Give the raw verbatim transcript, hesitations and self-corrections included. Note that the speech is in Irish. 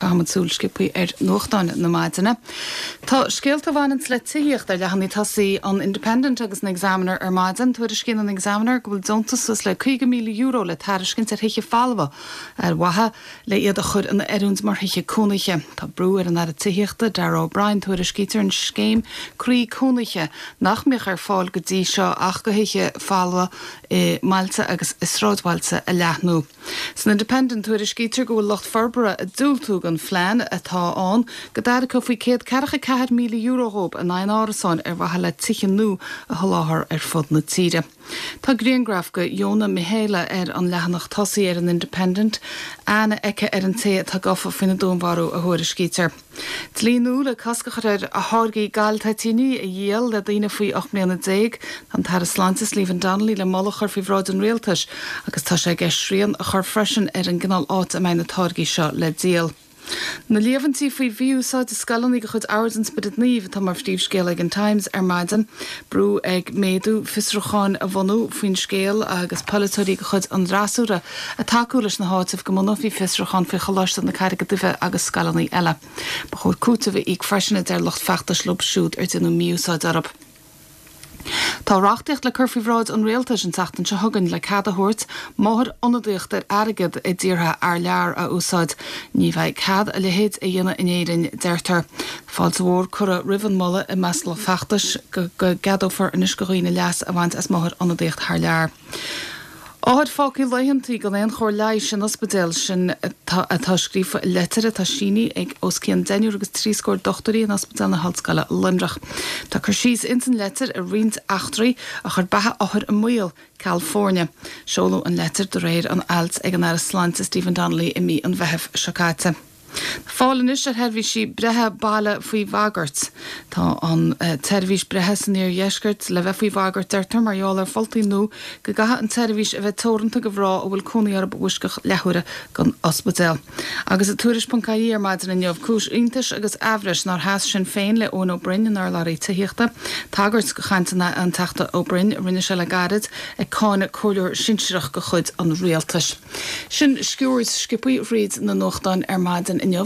hamad súlskipí ar nuachtáin na maidine. Tá scéalta bhainint le tíocht ar lehanní tasaí an Independent agus na examiner ar maidin, tuair cin an examiner go bhfuil dontas sus le chuige míle euro le tariscin ar hiiche falva ar watha le iad a chud an erúns mar hiiche cúnaiche. Tá brú ar an ar a tíochta Darragh O'Brien tuair scítar an scéim crí cúnaiche nach mich ar fáil go dtí seo ach go hiiche falva i Malta agus Isráidhailte a leathnú. San Independent tuair scítar go bhfuil locht forbara a dúltúg an phlean atá an go dara go faoi céad cearcha ceathair míle euro hóp a nine árasáin ar bhatha le tiche nú a tholáthar ar fud na tíre. Tá griangraf go Jóna Mihéile ar an lehanach tosaí ar an Independent ana eice ar an té tá gofa fina dúnmharú a thuair scítar. Tlíonú le cascachar ar a hágaí gailtatíní a dhéal le daoine faoi ocht mbliana déag an tar slantas Stephen Donnelly le mollachar faoi bhráid an réaltas agus tá sé geisríon a chur freisin ar an gcinál áit a meina tágaí seo le díal. Na leavantí faoi bhíúsáid a scalaní go chud áirdans bid níomh tá mar ftíomh scéal ag an Times ar maidin, brú ag méadú fisrúcháin a bhanú faoin scéal agus polatóirí go chud an rásúra a takeú leis na háitimh go mnaí fisrúcháin fao choláiste na caiide duibh agus scalaní eile. Ba chud cúta bh ag freisinna ar locht feachtas lobsúd ar denú míúsáid arab. Tá rachtaíocht le curfií bhráid an réaltas an teachtain se thugann le cad a thuirt, máthir ionadaíocht ar airgid i dtíortha ar lear a úsáid, ní bheith cad a lehéad a dhéanana in éireann deirtar. Fáilte mhór cura rivan molla i measal feachtas go gadófar in iscoghine leas a bhaint as máthir ionadaíocht thar lear. Áhad fácaí leihantaí go léon chóir leighis sin ospidéal sin atá scrífa letar atá síní ag os cían déniú agus trí scóir dochtarí an ospidéal na Hallscoile Limrach. Tá chur síos intan letar a riont achtraí a chur bathe áthar a muil California. Seolú an letar do réir an ailt ag an air sláinte Stephen Donnelly i mí an bheitheh seocáite. Fálan is ar herbhí si brethe baile faoi bhagart. Tá an uh, tervís brethe san níor dheisgurt le bheith faoi bhagart deirtar marall ar foltaí nó go gatha an tervís a bheith tóranta go bhrá ó bhfuil cúnaí ar bhuiscach lehuire gan ospidéal. Agus a tuairis.caí ar maidin in neamh cúis iontas agus eabhrais nar heas sin féin le ón O'Brien in ar larí tíochta. Tagart go chaintena an teachta O'Brien rinne se le garid ag cáinne cóúir sinseach go chud an réaltas. Sin sciúirs scipaí riad na nóchtáin ar maidin in